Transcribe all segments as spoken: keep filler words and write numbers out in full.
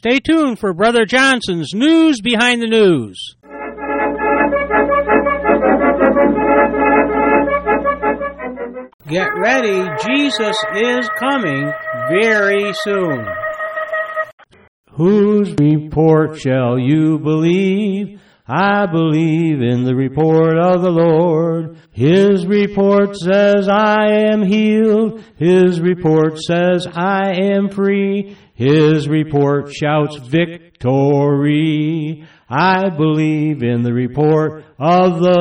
Stay tuned for Brother Johnson's News Behind the News. Get ready, Jesus is coming very soon. Whose report shall you believe? I believe in the report of the Lord. His report says I am healed. His report says I am free. His report shouts victory. I believe in the report of the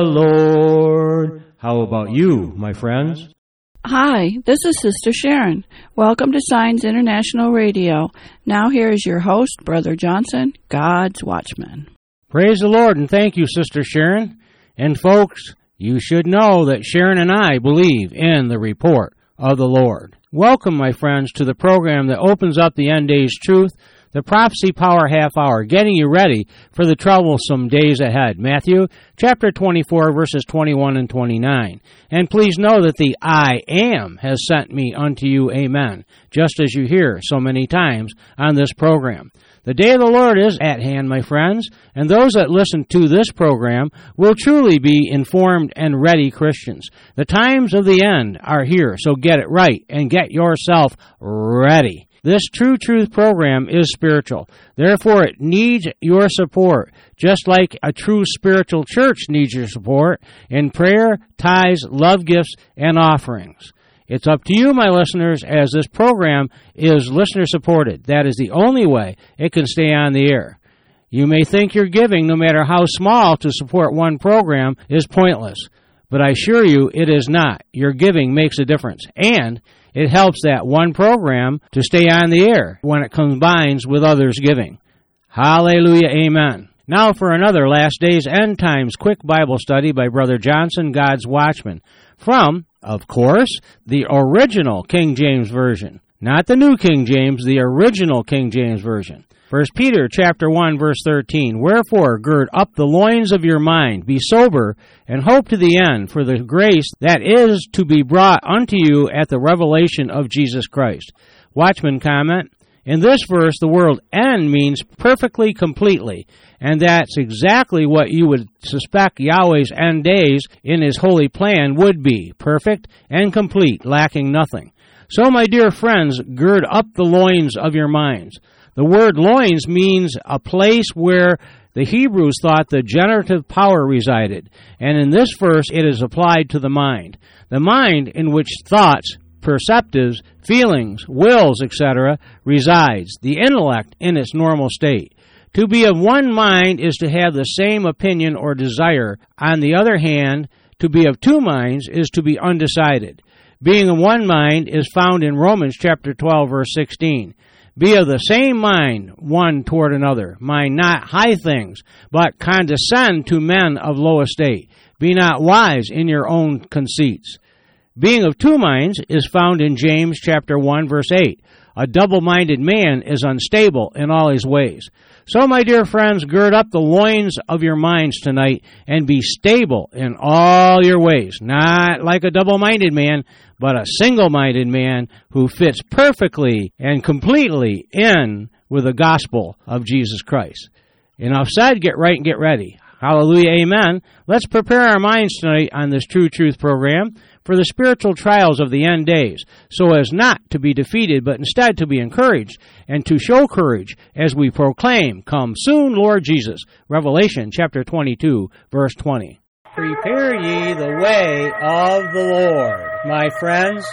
Lord. How about you, my friends? Hi, this is Sister Sharon. Welcome to Signs International Radio. Now here is your host, Brother Johnson, God's Watchman. Praise the Lord, and thank you, Sister Sharon. And folks, you should know that Sharon and I believe in the report of the Lord. Welcome, my friends, to the program that opens up the end days truth, the Prophecy Power Half Hour, getting you ready for the troublesome days ahead. Matthew chapter twenty-four, verses twenty-one and twenty-nine. And please know that the I Am has sent me unto you, amen, just as you hear so many times on this program. The day of the Lord is at hand, my friends, and those that listen to this program will truly be informed and ready Christians. The times of the end are here, so get it right and get yourself ready. This True Truth program is spiritual. Therefore, it needs your support, just like a true spiritual church needs your support in prayer, tithes, love gifts, and offerings. It's up to you, my listeners, as this program is listener-supported. That is the only way it can stay on the air. You may think your giving, no matter how small, to support one program is pointless. But I assure you it is not. Your giving makes a difference. And it helps that one program to stay on the air when it combines with others' giving. Hallelujah, amen. Now for another Last Days End Times quick Bible study by Brother Johnson, God's Watchman, from, of course, the original King James Version. Not the New King James, the original King James Version. First Peter chapter one, verse thirteen, Wherefore gird up the loins of your mind, be sober, and hope to the end for the grace that is to be brought unto you at the revelation of Jesus Christ. Watchman comment, in this verse, the word end means perfectly, completely, and that's exactly what you would suspect Yahweh's end days in His holy plan would be, perfect and complete, lacking nothing. So, my dear friends, gird up the loins of your minds. The word loins means a place where the Hebrews thought the generative power resided, and in this verse it is applied to the mind. The mind in which thoughts, perceptives, feelings, wills, et cetera resides, the intellect in its normal state. To be of one mind is to have the same opinion or desire. On the other hand, to be of two minds is to be undecided. Being of one mind is found in Romans chapter twelve, verse sixteen. Be of the same mind one toward another. Mind not high things, but condescend to men of low estate. Be not wise in your own conceits. Being of two minds is found in James chapter one, verse eight. A double-minded man is unstable in all his ways. So, my dear friends, gird up the loins of your minds tonight and be stable in all your ways. Not like a double-minded man, but a single-minded man who fits perfectly and completely in with the gospel of Jesus Christ. Enough said, get right and get ready. Hallelujah, amen. Let's prepare our minds tonight on this True Truth program for the spiritual trials of the end days, so as not to be defeated, but instead to be encouraged and to show courage as we proclaim, Come soon, Lord Jesus. Revelation chapter twenty-two, verse twenty. Prepare ye the way of the Lord, my friends.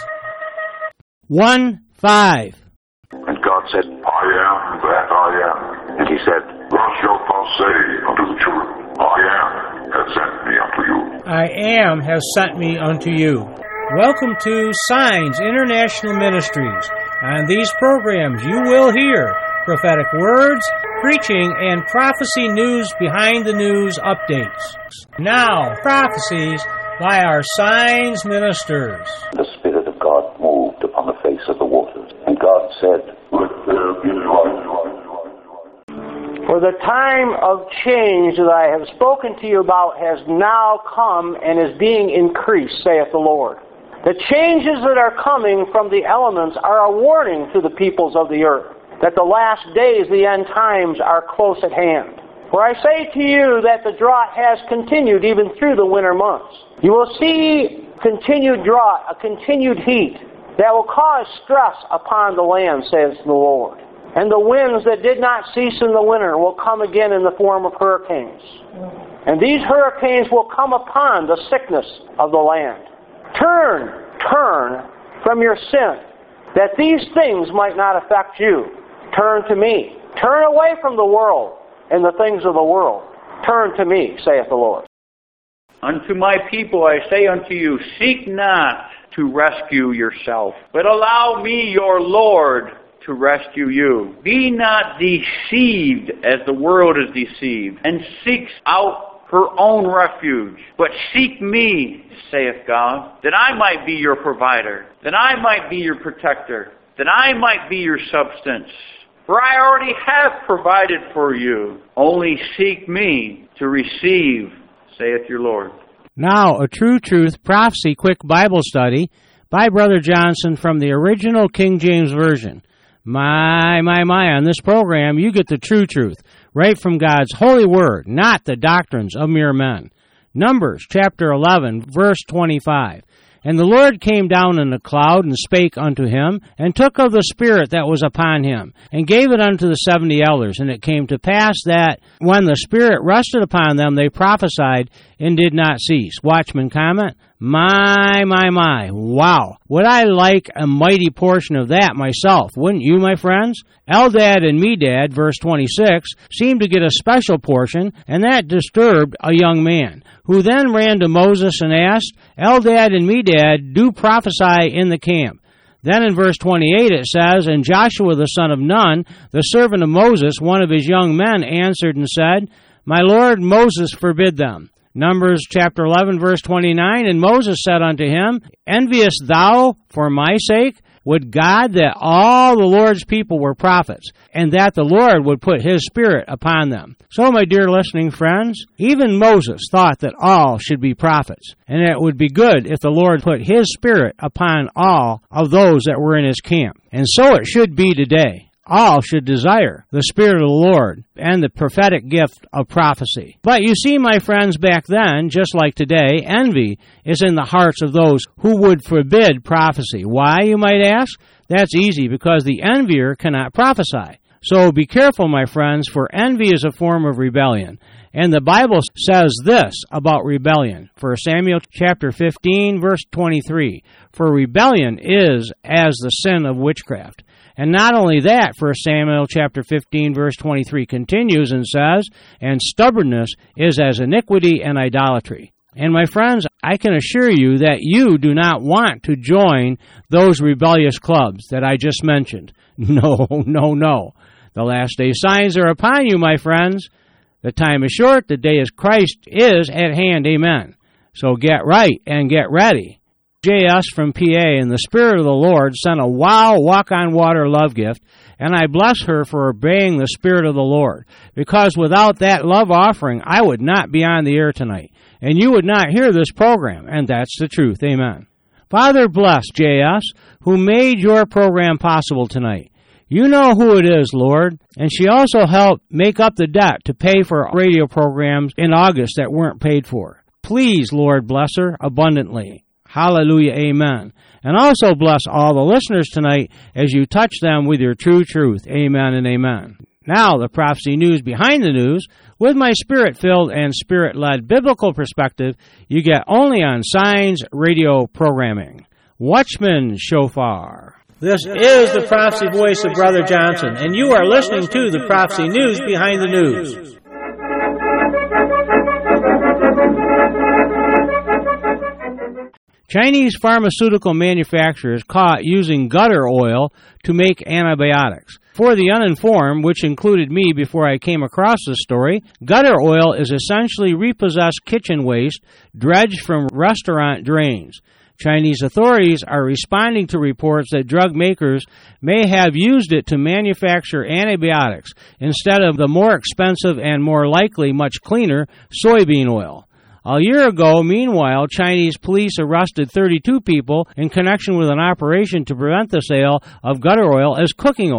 one five. And God said, I am that I am. And He said, Thus shalt thou say unto the children, I am has sent me unto you. I am has sent me unto you. Welcome to Signs International Ministries. On these programs you will hear prophetic words, preaching, and prophecy news behind the news updates. Now, prophecies by our Signs ministers. The Spirit of God moved upon the face of the waters, and God said, Let there be light. For the time of change that I have spoken to you about has now come and is being increased, saith the Lord. The changes that are coming from the elements are a warning to the peoples of the earth. that the last days, the end times, are close at hand. For I say to you that the drought has continued even through the winter months. You will see continued drought, a continued heat, that will cause stress upon the land, says the Lord. And the winds that did not cease in the winter will come again in the form of hurricanes. And these hurricanes will come upon the sickness of the land. Turn, turn from your sin, that these things might not affect you. Turn to me. Turn away from the world and the things of the world. Turn to me, saith the Lord. Unto my people I say unto you, seek not to rescue yourself, but allow me, your Lord, to rescue you. Be not deceived as the world is deceived, and seeks out her own refuge. But seek me, saith God, that I might be your provider, that I might be your protector, that I might be your substance. For I already have provided for you. Only seek me to receive, saith your Lord. Now, a True Truth Prophecy Quick Bible Study by Brother Johnson from the original King James Version. My, my, my, on this program you get the true truth, right from God's holy word, not the doctrines of mere men. Numbers chapter eleven, verse twenty-five. And the Lord came down in a cloud, and spake unto him, and took of the Spirit that was upon him, and gave it unto the seventy elders. And it came to pass that, when the Spirit rested upon them, they prophesied, and did not cease. Watchman comment, my, my, my, wow. Would I like a mighty portion of that myself, wouldn't you, my friends? Eldad and Medad, verse twenty-six, seemed to get a special portion, and that disturbed a young man, who then ran to Moses and asked, Eldad and Medad do prophesy in the camp. Then in verse twenty-eight it says, And Joshua the son of Nun, the servant of Moses, one of his young men, answered and said, My Lord Moses forbid them. Numbers chapter eleven, verse twenty-nine, And Moses said unto him, Enviest thou for my sake? Would God that all the Lord's people were prophets, and that the Lord would put his Spirit upon them. So, my dear listening friends, even Moses thought that all should be prophets, and it would be good if the Lord put his Spirit upon all of those that were in his camp. And so it should be today. All should desire the Spirit of the Lord and the prophetic gift of prophecy. But you see, my friends, back then, just like today, envy is in the hearts of those who would forbid prophecy. Why, you might ask? That's easy, because the envier cannot prophesy. So be careful, my friends, for envy is a form of rebellion. And the Bible says this about rebellion. First Samuel chapter fifteen, verse twenty-three. For rebellion is as the sin of witchcraft. And not only that, First Samuel chapter fifteen, verse twenty-three continues and says, And stubbornness is as iniquity and idolatry. And my friends, I can assure you that you do not want to join those rebellious clubs that I just mentioned. No, no, no. The last day signs are upon you, my friends. The time is short, the day of Christ is at hand, amen. So get right and get ready. J S from P A, and the Spirit of the Lord sent a wow walk-on-water love gift, and I bless her for obeying the Spirit of the Lord, because without that love offering, I would not be on the air tonight, and you would not hear this program, and that's the truth, amen. Father, bless J S, who made your program possible tonight. You know who it is, Lord, and she also helped make up the debt to pay for radio programs in August that weren't paid for. Please, Lord, bless her abundantly. Hallelujah, amen. And also bless all the listeners tonight as you touch them with your true truth. Amen and amen. Now, the prophecy news behind the news, with my spirit-filled and spirit-led biblical perspective, you get only on Signs Radio programming. Watchman Shofar. This is the prophecy voice of Brother Johnson, and you are listening to the prophecy news behind the news. Chinese pharmaceutical manufacturers caught using gutter oil to make antibiotics. For the uninformed, which included me before I came across this story, gutter oil is essentially repossessed kitchen waste dredged from restaurant drains. Chinese authorities are responding to reports that drug makers may have used it to manufacture antibiotics instead of the more expensive and more likely much cleaner soybean oil. A year ago, meanwhile, Chinese police arrested thirty-two people in connection with an operation to prevent the sale of gutter oil as cooking oil.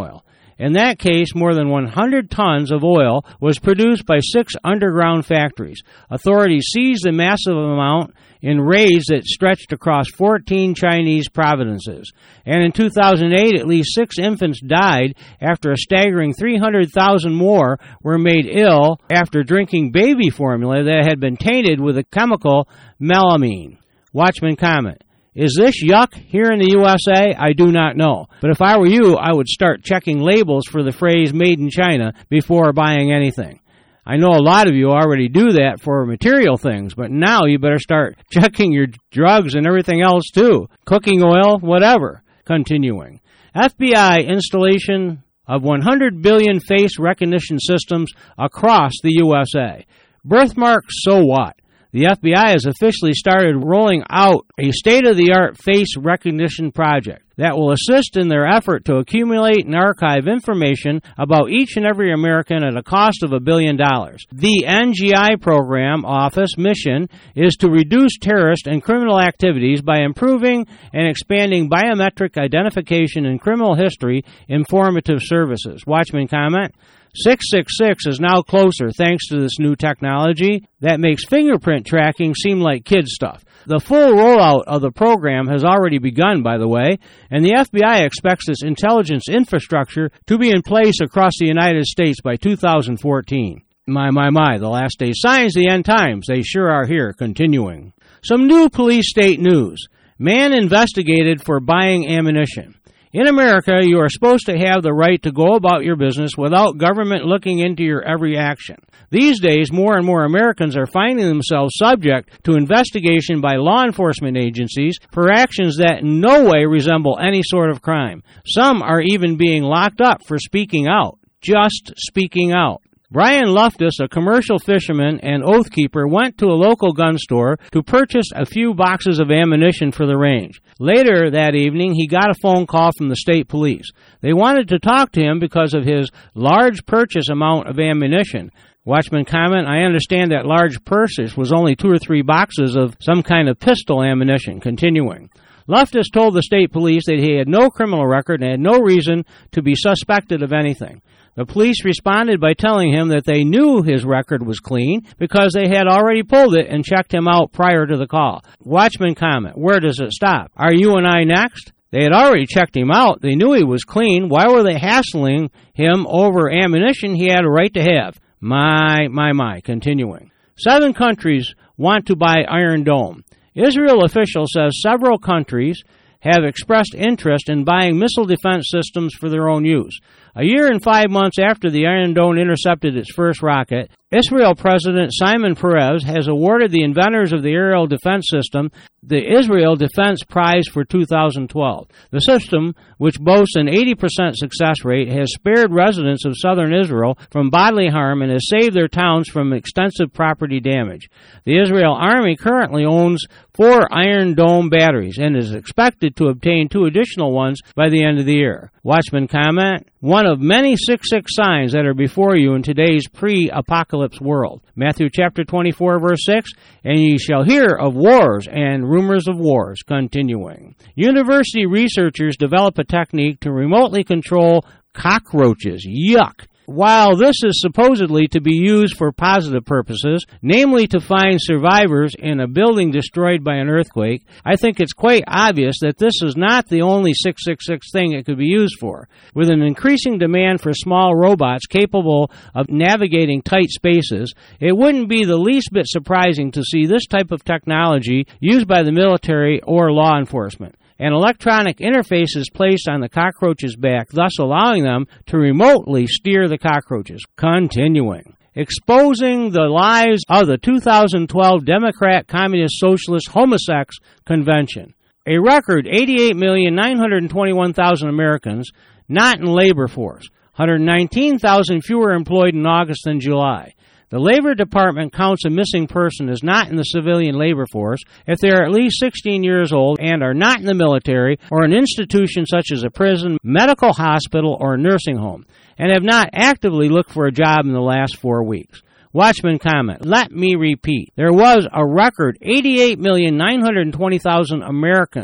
In that case, more than one hundred tons of oil was produced by six underground factories. Authorities seized a massive amount in raids that stretched across fourteen Chinese provinces. And in two thousand eight, at least six infants died after a staggering three hundred thousand more were made ill after drinking baby formula that had been tainted with the chemical melamine. Watchman comment: is this yuck here in the U S A? I do not know. But if I were you, I would start checking labels for the phrase made in China before buying anything. I know a lot of you already do that for material things, but now you better start checking your drugs and everything else too. Cooking oil, whatever. Continuing. F B I installation of one hundred billion face recognition systems across the U S A. Birthmarks, so what? The F B I has officially started rolling out a state-of-the-art face recognition project that will assist in their effort to accumulate and archive information about each and every American at a cost of a billion dollars. The N G I program office mission is to reduce terrorist and criminal activities by improving and expanding biometric identification and criminal history informative services. Watchman comment: six six six is now closer thanks to this new technology that makes fingerprint tracking seem like kid stuff. The full rollout of the program has already begun, by the way, and the F B I expects this intelligence infrastructure to be in place across the United States by two thousand fourteen. My, my, my, the last day signs, the end times. They sure are here. Continuing. Some new police state news. Man investigated for buying ammunition. In America, you are supposed to have the right to go about your business without government looking into your every action. These days, more and more Americans are finding themselves subject to investigation by law enforcement agencies for actions that in no way resemble any sort of crime. Some are even being locked up for speaking out. Just speaking out. Brian Luftus, a commercial fisherman and oath keeper, went to a local gun store to purchase a few boxes of ammunition for the range. Later that evening, he got a phone call from the state police. They wanted to talk to him because of his large purchase amount of ammunition. Watchman comment: I understand that large purchase was only two or three boxes of some kind of pistol ammunition. Continuing. Luftus told the state police that he had no criminal record and had no reason to be suspected of anything. The police responded by telling him that they knew his record was clean because they had already pulled it and checked him out prior to the call. Watchman comment: where does it stop? Are you and I next? They had already checked him out. They knew he was clean. Why were they hassling him over ammunition he had a right to have? My, my, my. Continuing. Seven countries want to buy Iron Dome. Israel official says several countries have expressed interest in buying missile defense systems for their own use. A year and five months after the Iron Dome intercepted its first rocket, Israel President Simon Peres has awarded the inventors of the aerial defense system the Israel Defense Prize for two thousand twelve. The system, which boasts an eighty percent success rate, has spared residents of southern Israel from bodily harm and has saved their towns from extensive property damage. The Israel Army currently owns four Iron Dome batteries and is expected to obtain two additional ones by the end of the year. Watchman comment: one of many six six signs that are before you in today's pre-apocalypse world. Matthew chapter twenty-four, verse six, and ye shall hear of wars and rumors of wars. Continuing. University researchers develop a technique to remotely control cockroaches. Yuck. While this is supposedly to be used for positive purposes, namely to find survivors in a building destroyed by an earthquake, I think it's quite obvious that this is not the only six six six thing it could be used for. With an increasing demand for small robots capable of navigating tight spaces, it wouldn't be the least bit surprising to see this type of technology used by the military or law enforcement. An electronic interface is placed on the cockroach's back, thus allowing them to remotely steer the cockroaches. Continuing. Exposing the lies of the two thousand twelve Democrat Communist Socialist Homosex Convention. A record eighty-eight million nine hundred twenty-one thousand Americans not in labor force, one hundred nineteen thousand fewer employed in August than July. The Labor Department counts a missing person as not in the civilian labor force if they are at least sixteen years old and are not in the military or an institution such as a prison, medical hospital, or a nursing home, and have not actively looked for a job in the last four weeks. Watchman comment: let me repeat. There was a record eighty-eight million nine hundred twenty thousand Americans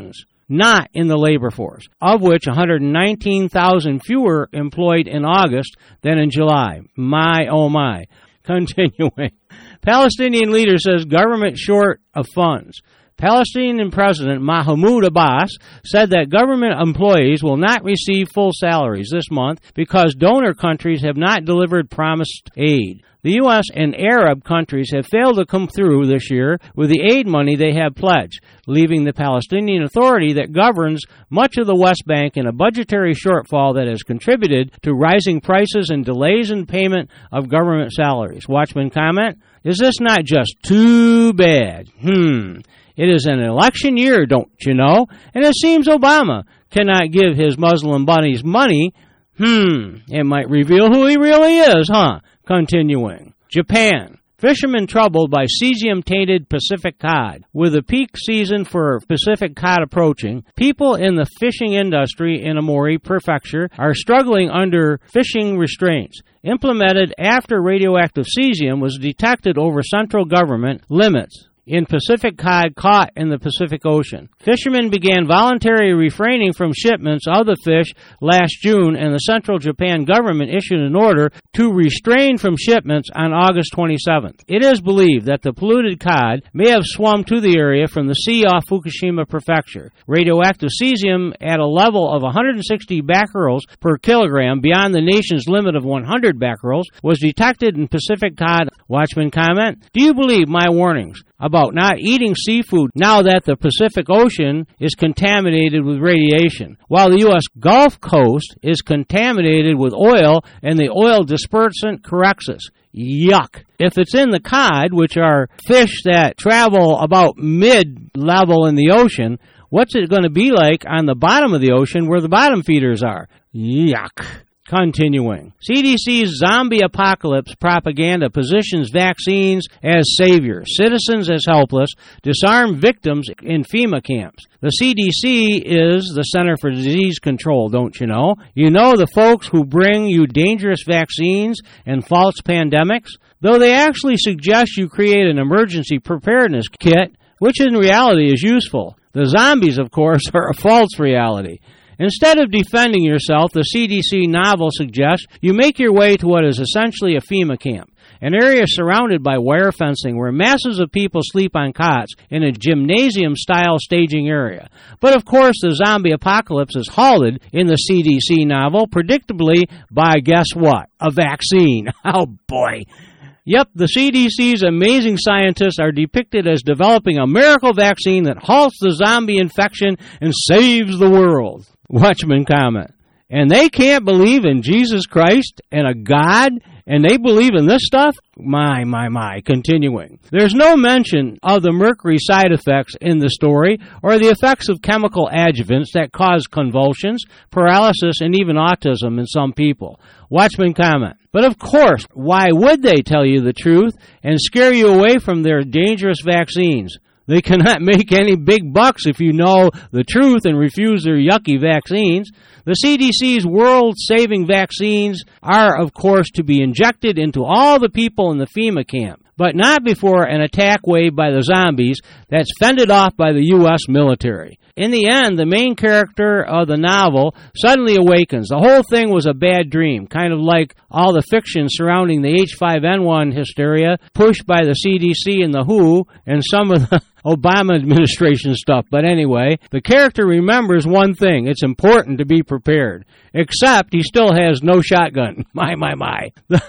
not in the labor force, of which one hundred nineteen thousand fewer employed in August than in July. My, oh my. Continuing. Palestinian leader says government short of funds. Palestinian President Mahmoud Abbas said that government employees will not receive full salaries this month because donor countries have not delivered promised aid. The U S and Arab countries have failed to come through this year with the aid money they have pledged, leaving the Palestinian Authority that governs much of the West Bank in a budgetary shortfall that has contributed to rising prices and delays in payment of government salaries. Watchman comment, is this not just too bad? Hmm. It is an election year, don't you know? And it seems Obama cannot give his Muslim buddies money. Hmm. It might reveal who he really is, huh? Continuing. Japan. Fishermen troubled by cesium-tainted Pacific cod. With the peak season for Pacific cod approaching, people in the fishing industry in Aomori Prefecture are struggling under fishing restraints implemented after radioactive cesium was detected over central government limits in Pacific cod caught in the Pacific Ocean. Fishermen began voluntary refraining from shipments of the fish last June, and the Central Japan government issued an order to restrain from shipments on August twenty-seventh. It is believed that the polluted cod may have swum to the area from the sea off Fukushima Prefecture. Radioactive cesium at a level of one hundred sixty becquerels per kilogram beyond the nation's limit of one hundred becquerels was detected in Pacific cod. Watchman comment, do you believe my warnings about not eating seafood now that the Pacific Ocean is contaminated with radiation, while the U S Gulf Coast is contaminated with oil and the oil dispersant Corexus? Yuck. If it's in the cod, which are fish that travel about mid-level in the ocean, what's it going to be like on the bottom of the ocean where the bottom feeders are? Yuck. Continuing. C D C's zombie apocalypse propaganda positions vaccines as saviors, citizens as helpless, disarmed victims in FEMA camps. The C D C is the Center for Disease Control, don't you know? You know the folks who bring you dangerous vaccines and false pandemics? Though they actually suggest you create an emergency preparedness kit, which in reality is useful. The zombies, of course, are a false reality. Instead of defending yourself, the C D C novel suggests you make your way to what is essentially a FEMA camp, an area surrounded by wire fencing where masses of people sleep on cots in a gymnasium-style staging area. But of course, the zombie apocalypse is halted in the C D C novel, predictably by, guess what? A vaccine. Oh boy. Yep, the C D C's amazing scientists are depicted as developing a miracle vaccine that halts the zombie infection and saves the world. Watchman comment. And they can't believe in Jesus Christ and a God, and they believe in this stuff? My, my, my. Continuing. There's no mention of the mercury side effects in the story or the effects of chemical adjuvants that cause convulsions, paralysis, and even autism in some people. Watchman comment. But of course, why would they tell you the truth and scare you away from their dangerous vaccines? They cannot make any big bucks if you know the truth and refuse their yucky vaccines. The C D C's world-saving vaccines are, of course, to be injected into all the people in the FEMA camp, but not before an attack wave by the zombies that's fended off by the U S military. In the end, the main character of the novel suddenly awakens. The whole thing was a bad dream, kind of like all the fiction surrounding the H five N one hysteria pushed by the C D C and the W H O and some of the Obama administration stuff. But anyway, the character remembers one thing. It's important to be prepared. Except he still has no shotgun. My, my, my. The,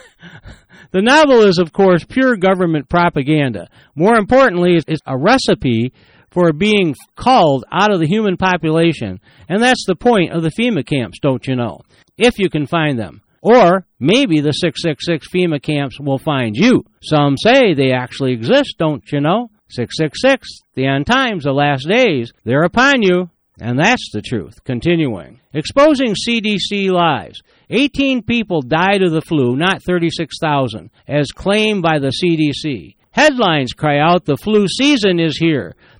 the novel is, of course, pure government propaganda. More importantly, it's a recipe for being culled out of the human population. And that's the point of the FEMA camps, don't you know? If you can find them. Or maybe the six six six FEMA camps will find you. Some say they actually exist, don't you know? six six six, the end times, the last days, they're upon you. And that's the truth. Continuing. Exposing C D C lies. eighteen people died of the flu, not thirty-six thousand, as claimed by the C D C. Headlines cry out, the flu season is here. The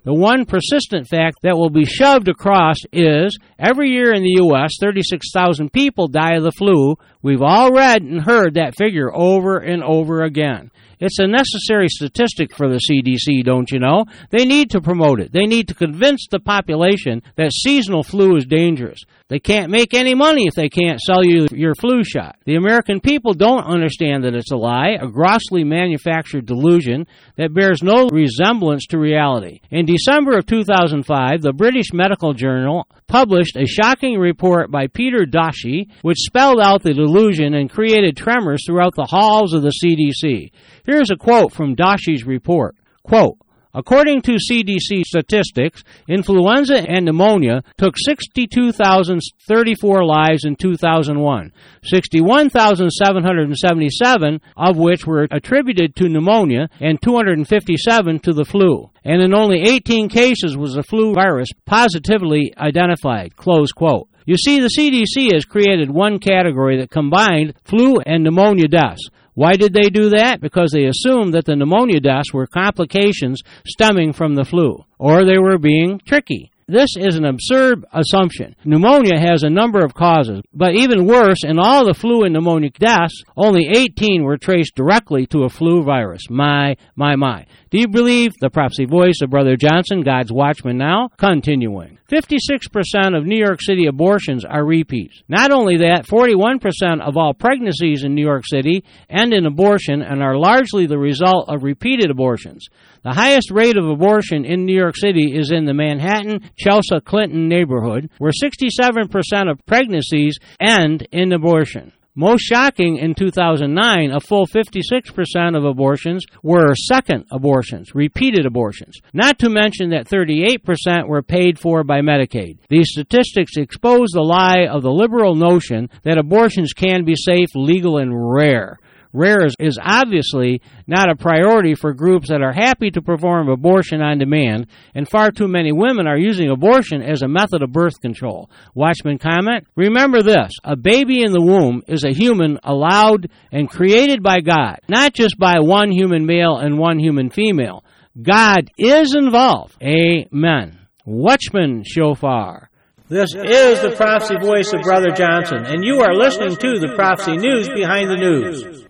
The one persistent fact that will be shoved across is, every year in the U S, thirty-six thousand people die of the flu. We've all read and heard that figure over and over again. It's a necessary statistic for the C D C, don't you know? They need to promote it. They need to convince the population that seasonal flu is dangerous. They can't make any money if they can't sell you your flu shot. The American people don't understand that it's a lie, a grossly manufactured delusion that bears no resemblance to reality. In December of two thousand five, the British Medical Journal published a shocking report by Peter Doshi, which spelled out the delusion and created tremors throughout the halls of the C D C. Here's a quote from Doshi's report. Quote, according to C D C statistics, influenza and pneumonia took sixty-two thousand thirty-four lives in two thousand one, sixty-one thousand seven hundred seventy-seven of which were attributed to pneumonia and two hundred fifty-seven to the flu. And in only eighteen cases was the flu virus positively identified. Close quote. You see, the C D C has created one category that combined flu and pneumonia deaths. Why did they do that? Because they assumed that the pneumonia deaths were complications stemming from the flu, or they were being tricky. This is an absurd assumption. Pneumonia has a number of causes, but even worse, in all the flu and pneumonia deaths, only eighteen were traced directly to a flu virus. My, my, my. Do you believe the prophecy voice of Brother Johnson, God's Watchman now? Continuing. fifty-six percent of New York City abortions are repeats. Not only that, forty-one percent of all pregnancies in New York City end in abortion and are largely the result of repeated abortions. The highest rate of abortion in New York City is in the Manhattan, Chelsea, Clinton neighborhood, where sixty-seven percent of pregnancies end in abortion. Most shocking, in two thousand nine, a full fifty-six percent of abortions were second abortions, repeated abortions. Not to mention that thirty-eight percent were paid for by Medicaid. These statistics expose the lie of the liberal notion that abortions can be safe, legal, and rare. Rare is, is obviously not a priority for groups that are happy to perform abortion on demand, and far too many women are using abortion as a method of birth control. Watchman comment, remember this, a baby in the womb is a human allowed and created by God, not just by one human male and one human female. God is involved. Amen. Watchman Shofar. This is the prophecy voice of Brother Johnson, and you are listening to the Prophecy News Behind the News.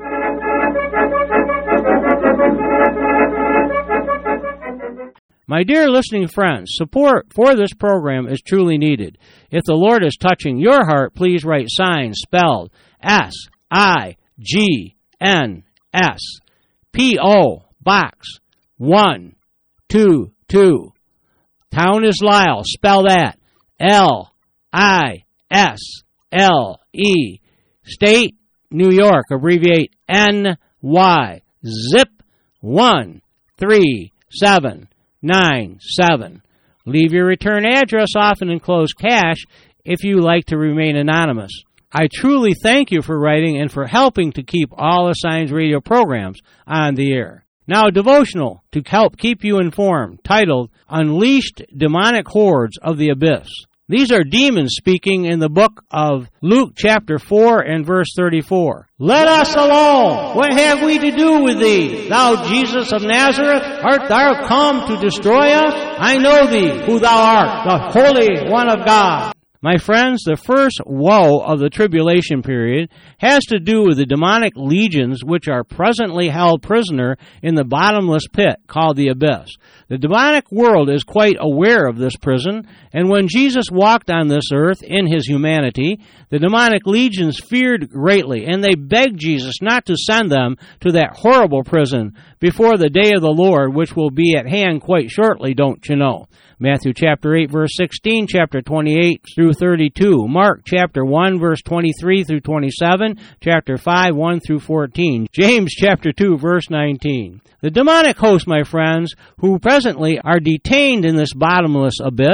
My dear listening friends, support for this program is truly needed. If the Lord is touching your heart, please write sign spelled S I G N S, P O Box one two two. Town is Lisle, spell that, L I S L E. State, New York, abbreviate N Y. Zip one three seven nine seven. Leave your return address, often enclosed cash, if you like to remain anonymous. I truly thank you for writing and for helping to keep all the Signs Radio programs on the air. Now, a devotional to help keep you informed, titled Unleashed Demonic Hordes of the Abyss. These are demons speaking in the book of Luke chapter four and verse thirty-four. Let us alone! What have we to do with thee? Thou Jesus of Nazareth, art thou come to destroy us? I know thee, who thou art, the Holy One of God. My friends, the first woe of the tribulation period has to do with the demonic legions which are presently held prisoner in the bottomless pit called the abyss. The demonic world is quite aware of this prison, and when Jesus walked on this earth in his humanity, the demonic legions feared greatly, and they begged Jesus not to send them to that horrible prison before the day of the Lord, which will be at hand quite shortly, don't you know? Matthew chapter eight, verse sixteen, chapter twenty-eight through thirty-two, Mark chapter one, verse twenty-three through twenty-seven, chapter five, one through fourteen, James chapter two, verse nineteen. The demonic hosts, my friends, who presently are detained in this bottomless abyss,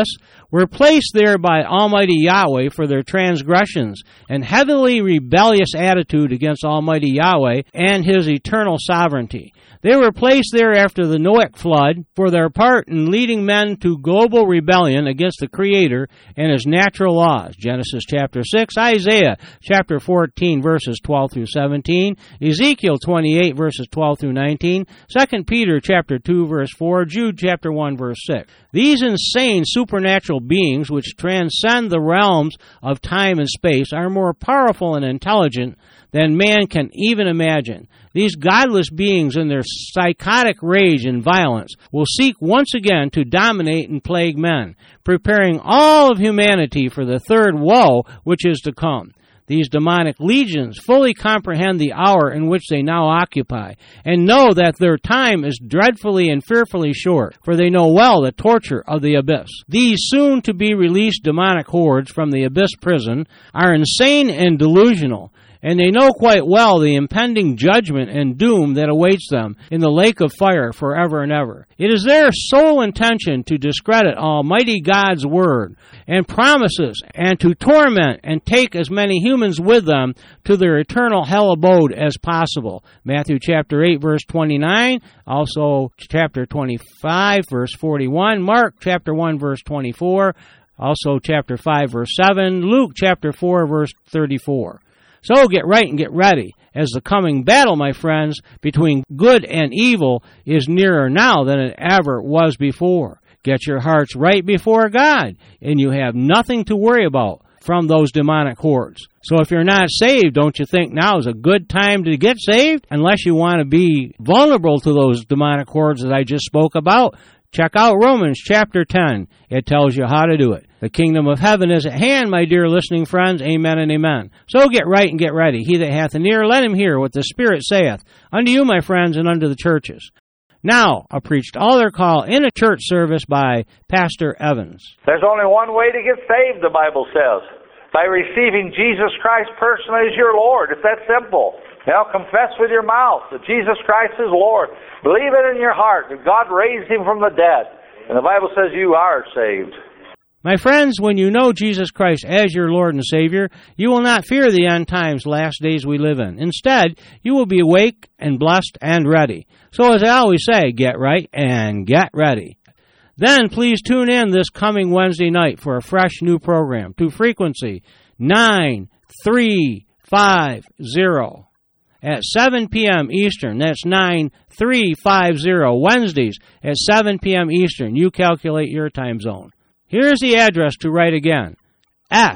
were placed there by Almighty Yahweh for their transgressions and heavily rebellious attitude against Almighty Yahweh and His eternal sovereignty. They were placed there after the Noahic flood for their part in leading men to global rebellion against the Creator and His natural laws. Genesis chapter six, Isaiah chapter fourteen, verses twelve through seventeen, Ezekiel twenty-eight, verses twelve through nineteen, Second Peter chapter two, verse four, Jude chapter one, verse six. These insane supernatural beings which transcend the realms of time and space are more powerful and intelligent than man can even imagine. These godless beings in their psychotic rage and violence will seek once again to dominate and plague men, preparing all of humanity for the third woe which is to come. These demonic legions fully comprehend the hour in which they now occupy, and know that their time is dreadfully and fearfully short, for they know well the torture of the abyss. These soon-to-be-released demonic hordes from the abyss prison are insane and delusional, and they know quite well the impending judgment and doom that awaits them in the lake of fire forever and ever. It is their sole intention to discredit Almighty God's word and promises, and to torment and take as many humans with them to their eternal hell abode as possible. Matthew chapter eight, verse twenty-nine, also chapter twenty-five, verse forty-one, Mark chapter one, verse twenty-four, also chapter five, verse seven, Luke chapter four, verse thirty-four. So get right and get ready, as the coming battle, my friends, between good and evil is nearer now than it ever was before. Get your hearts right before God, and you have nothing to worry about from those demonic hordes. So if you're not saved, don't you think now is a good time to get saved? Unless you want to be vulnerable to those demonic hordes that I just spoke about, check out Romans chapter ten. It tells you how to do it. The kingdom of heaven is at hand, my dear listening friends. Amen and amen. So get right and get ready. He that hath an ear, let him hear what the Spirit saith unto you, my friends, and unto the churches. Now, a preached altar call in a church service by Pastor Evans. There's only one way to get saved, the Bible says, by receiving Jesus Christ personally as your Lord. It's that simple. Now confess with your mouth that Jesus Christ is Lord. Believe it in your heart that God raised Him from the dead. And the Bible says you are saved. My friends, when you know Jesus Christ as your Lord and Savior, you will not fear the end times, last days we live in. Instead, you will be awake and blessed and ready. So as I always say, get right and get ready. Then please tune in this coming Wednesday night for a fresh new program to frequency nine three five zero at seven p.m. Eastern. That's nine three five zero, Wednesdays at seven p.m. Eastern. You calculate your time zone. Here's the address to write again. S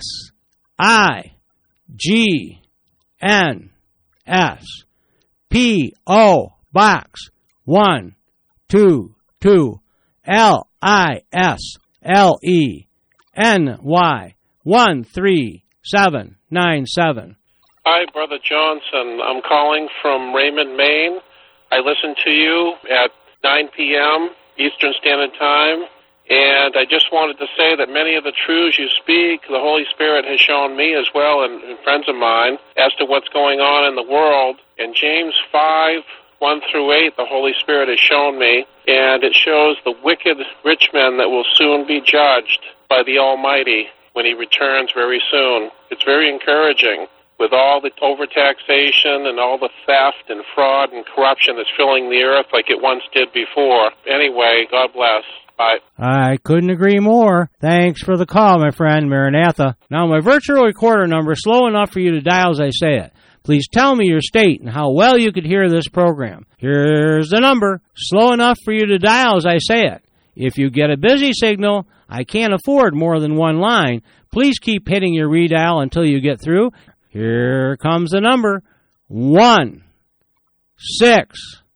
I G N S P O Box one two two L I S L E N Y one three seven nine seven. Hi, Brother Johnson. I'm calling from Raymond, Maine. I listen to you at nine p.m. Eastern Standard Time. And I just wanted to say that many of the truths you speak, the Holy Spirit has shown me as well, and, and friends of mine, as to what's going on in the world. In James five, one through eight, the Holy Spirit has shown me, and it shows the wicked rich men that will soon be judged by the Almighty when He returns very soon. It's very encouraging. With all the overtaxation and all the theft and fraud and corruption that's filling the earth like it once did before. Anyway, God bless. Bye. I couldn't agree more. Thanks for the call, my friend, Maranatha. Now, my virtual recorder number is slow enough for you to dial as I say it. Please tell me your state and how well you could hear this program. Here's the number, slow enough for you to dial as I say it. If you get a busy signal, I can't afford more than one line. Please keep hitting your redial until you get through. Here comes the number, one, six,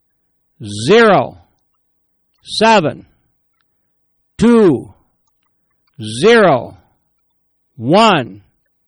zero, seven, two, zero, one,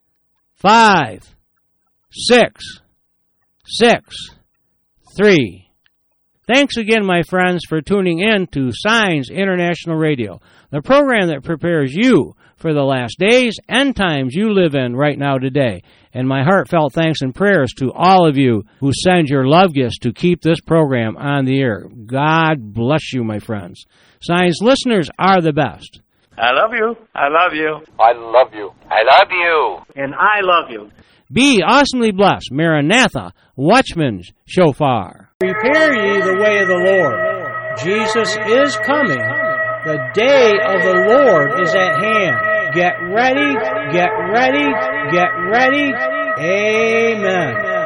five, six, six, three. Thanks again, my friends, for tuning in to Signs International Radio, the program that prepares you for the last days and times you live in right now today. And my heartfelt thanks and prayers to all of you who send your love gifts to keep this program on the air. God bless you, my friends. Signs listeners are the best. I love you. I love you. I love you. I love you. And I love you. Be awesomely blessed. Maranatha, Watchman's Shofar. Prepare ye the way of the Lord. Jesus is coming. The day of the Lord is at hand. Get ready, get ready, get ready. Amen.